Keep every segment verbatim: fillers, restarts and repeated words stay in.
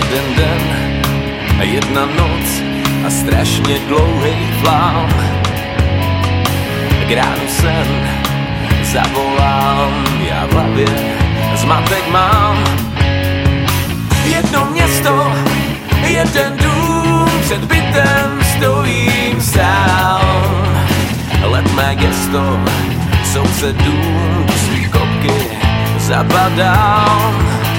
Jeden den, jedna noc a strašne dlouhej plán. K ránu sen zavolám, ja v hlavě zmatek mám. Jedno město, jeden dům, před bytem stojím sám. Letmé gesto sousedům do svých kopky zapadám.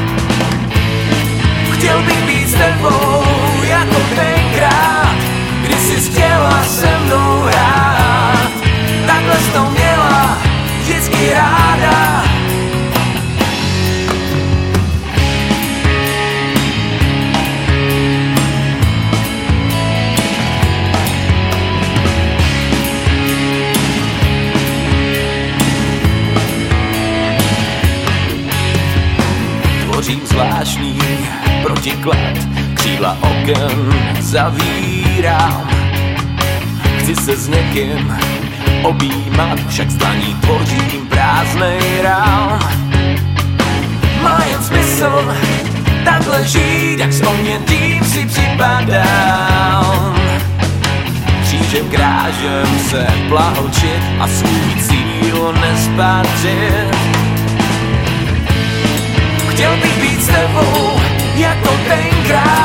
Chtěl bych být s tebou jako tenkrát, kdy jsi chtěla se mnou hrát. Takhle jsi to měla vždycky ráda. Tvořím zvláštní protiklad, křídla oken zavírám. Chci se s někým objímat, však zdaní tvořím prázdnej rám. Má jen smysl takhle žít, jak s onětým si připadám. Křížem krážem se plahočit a svůj cíl nespatřit. Chtěl bych být s tebou jako tenkrát,